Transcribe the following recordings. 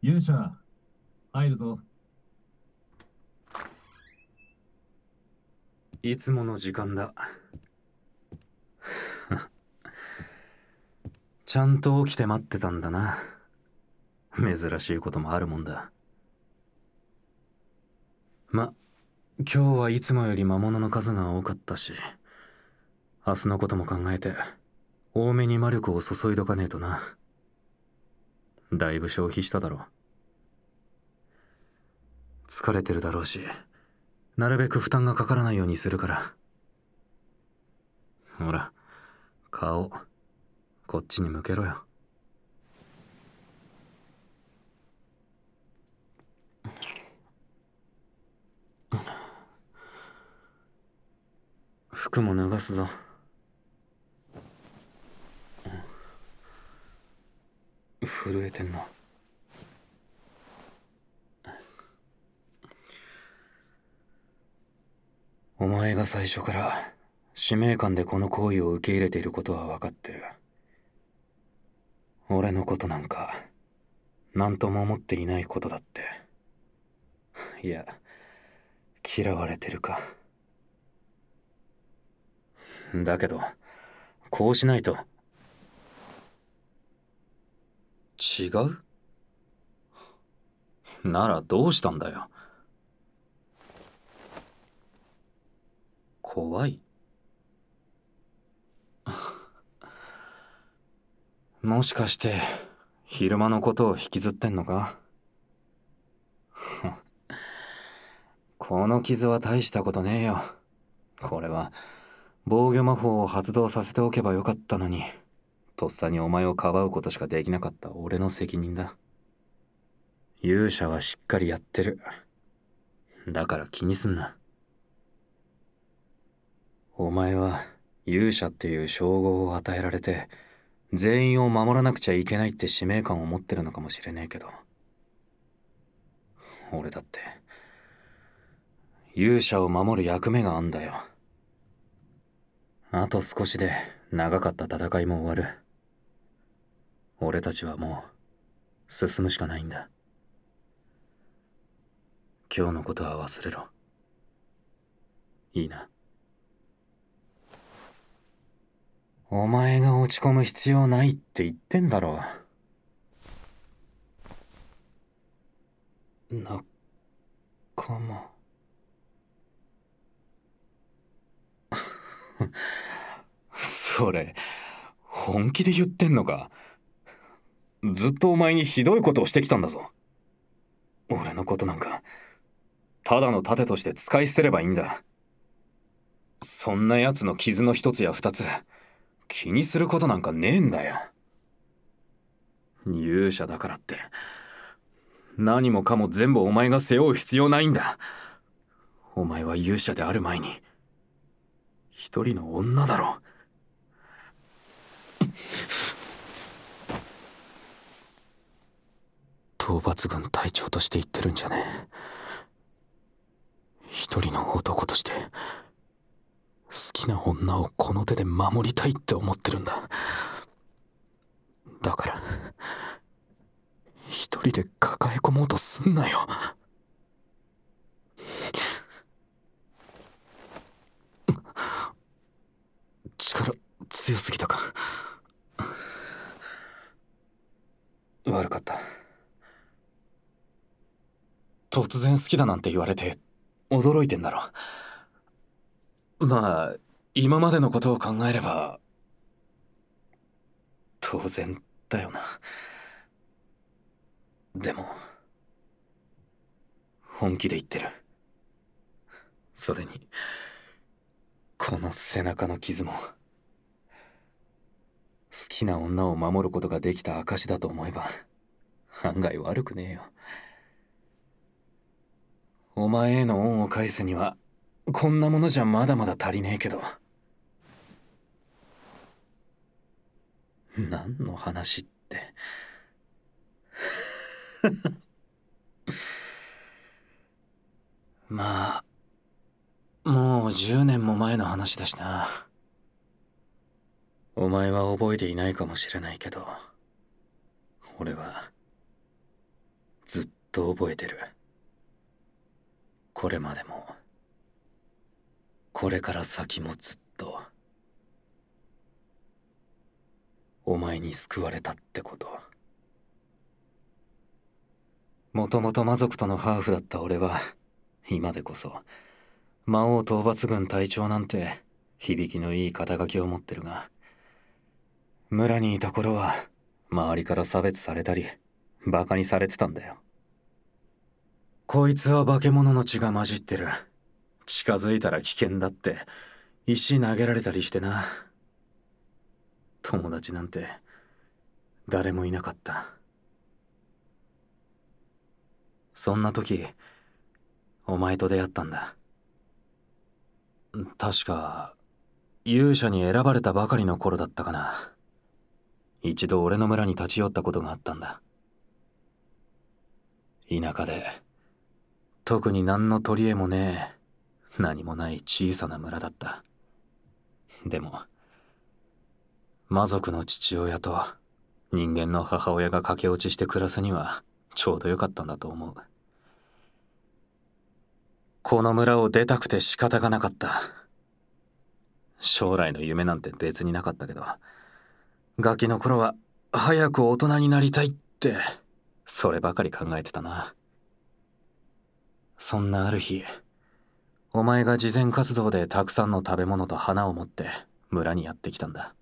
勇者、入るぞ。 いつもの時間だ。ちゃんと起きて待ってたんだな。珍しいこともあるもんだ。今日はいつもより魔物の数が多かったし、明日のことも考えて多めに魔力を注いどかねえとな。だいぶ消費しただろ。疲れてるだろうし、なるべく負担がかからないようにするから。ほら、顔こっちに向けろよ。服も脱がすぞ。震えてんな。お前が最初から使命感でこの行為を受け入れていることは分かってる。俺のことなんか何とも思っていないことだって。いや、嫌われてるか。だけどこうしないと。違う？ならどうしたんだよ。怖い？もしかして昼間のことを引きずってんのか？この傷は大したことねえよ。これは防御魔法を発動させておけばよかったのに、とっさにお前をかばうことしかできなかった俺の責任だ。勇者はしっかりやってる。だから気にすんな。お前は勇者っていう称号を与えられて、全員を守らなくちゃいけないって使命感を持ってるのかもしれねえけど、俺だって勇者を守る役目があんだよ。あと少しで長かった戦いも終わる。俺たちはもう進むしかないんだ。今日のことは忘れろ。いいな。お前が落ち込む必要ないって言ってんだろ。仲間。それ本気で言ってんのか？ずっとお前にひどいことをしてきたんだぞ。俺のことなんかただの盾として使い捨てればいいんだ。そんな奴の傷の一つや二つ気にすることなんかねえんだよ。勇者だからって何もかも全部お前が背負う必要ないんだ。お前は勇者である前に一人の女だろ。討伐軍隊長として言ってるんじゃねえ。一人の男として好きな女をこの手で守りたいって思ってるんだ。だから一人で抱え込もうとすんなよ。力強すぎたか。悪かった。突然好きだなんて言われて驚いてんだろ。まあ今までのことを考えれば当然だよな。でも本気で言ってる。それにこの背中の傷も好きな女を守ることができた証だと思えば案外悪くねえよ。お前への恩を返すにはこんなものじゃまだまだ足りねえけど。何の話って。まあもう10年も前の話だしな。お前は覚えていないかもしれないけど、俺はずっと覚えてる。これまでもこれから先もずっとお前に救われたってこと。もともと魔族とのハーフだった俺は今でこそ魔王討伐軍隊長なんて響きのいい肩書きを持ってるが、村にいた頃は周りから差別されたりバカにされてたんだよ。こいつは化け物の血が混じってる、近づいたら危険だって石投げられたりしてな。友達なんて誰もいなかった。そんな時お前と出会ったんだ。確か勇者に選ばれたばかりの頃だったかな。一度俺の村に立ち寄ったことがあったんだ。田舎で特に何の取り柄もねえ何もない小さな村だった。でも魔族の父親と人間の母親が駆け落ちして暮らすにはちょうどよかったんだと思う。この村を出たくて仕方がなかった。将来の夢なんて別になかったけど、ガキの頃は早く大人になりたいってそればかり考えてたな。そんなある日、お前が慈善活動でたくさんの食べ物と花を持って村にやってきたんだ。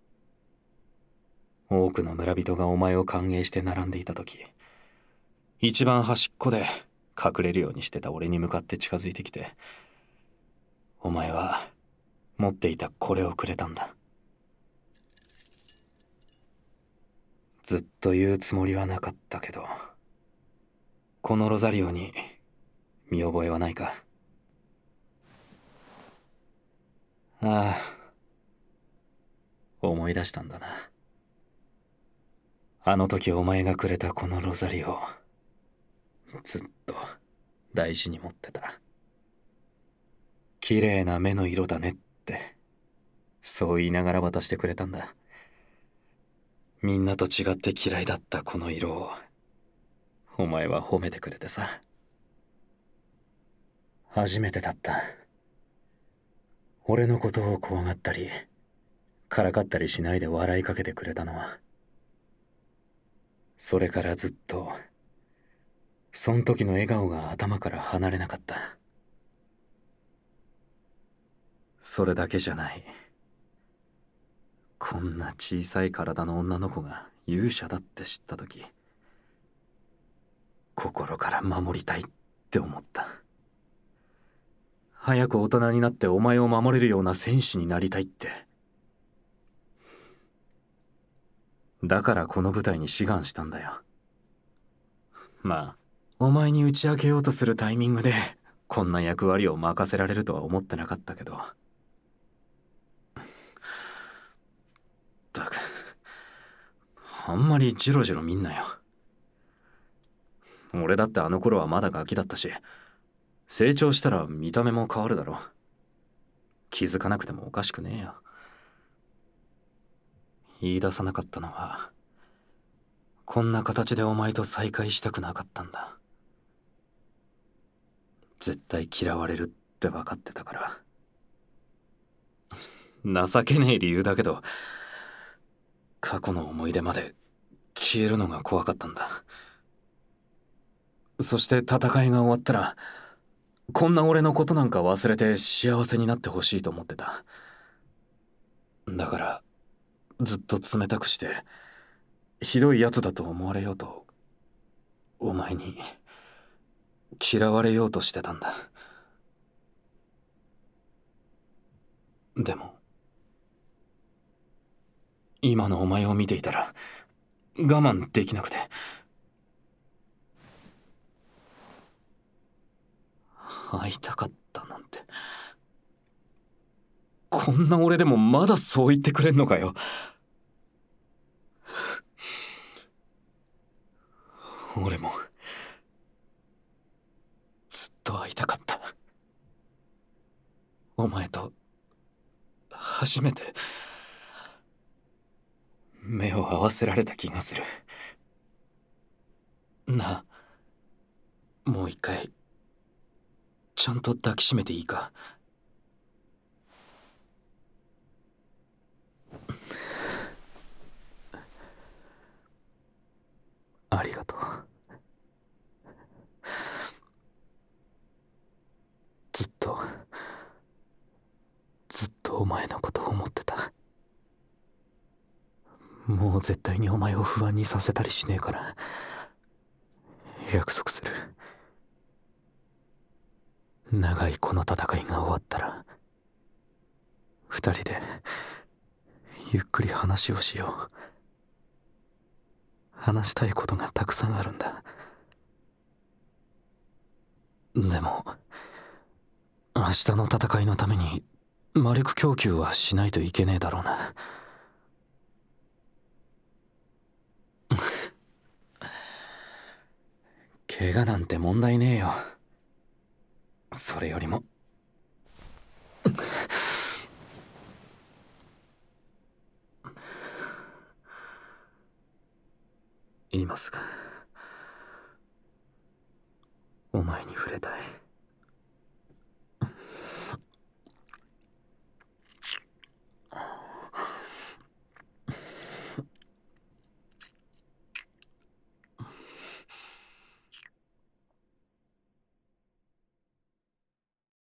多くの村人がお前を歓迎して並んでいた時、一番端っこで隠れるようにしてた俺に向かって近づいてきて、お前は持っていたこれをくれたんだ。ずっと言うつもりはなかったけど、このロザリオに見覚えはないか？ああ、思い出したんだな。あの時お前がくれたこのロザリオ、ずっと大事に持ってた。綺麗な目の色だねって、そう言いながら渡してくれたんだ。みんなと違って嫌いだったこの色を、お前は褒めてくれてさ。初めてだった。俺のことを怖がったり、からかったりしないで笑いかけてくれたのは。それからずっと、そん時の笑顔が頭から離れなかった。それだけじゃない。こんな小さい体の女の子が勇者だって知った時、心から守りたいって思った。早く大人になってお前を守れるような戦士になりたいって。だからこの舞台に志願したんだよ。まあ、お前に打ち明けようとするタイミングでこんな役割を任せられるとは思ってなかったけど。だく、あんまりジロジロ見んなよ。俺だってあの頃はまだガキだったし、成長したら見た目も変わるだろ。気づかなくてもおかしくねえよ。言い出さなかったのは、こんな形でお前と再会したくなかったんだ。絶対嫌われるって分かってたから。情けねえ理由だけど、過去の思い出まで消えるのが怖かったんだ。そして戦いが終わったら、こんな俺のことなんか忘れて幸せになってほしいと思ってた。だからずっと冷たくしてひどいやつだと思われようと、お前に嫌われようとしてたんだ。でも今のお前を見ていたら我慢できなくて。会いたかったなんて、こんな俺でもまだそう言ってくれんのかよ。俺もずっと会いたかった。お前と初めて目を合わせられた気がする。なあ、 もう一回ちゃんと抱きしめていいか？ありがとう。ずっとずっとお前のことを思ってた。もう絶対にお前を不安にさせたりしねえから約束する。長いこの戦いが終わったら二人でゆっくり話をしよう。話したいことがたくさんあるんだ。でも明日の戦いのために魔力供給はしないといけねえだろうな。怪我なんて問題ねえよ。それよりも今すぐお前に触れたい。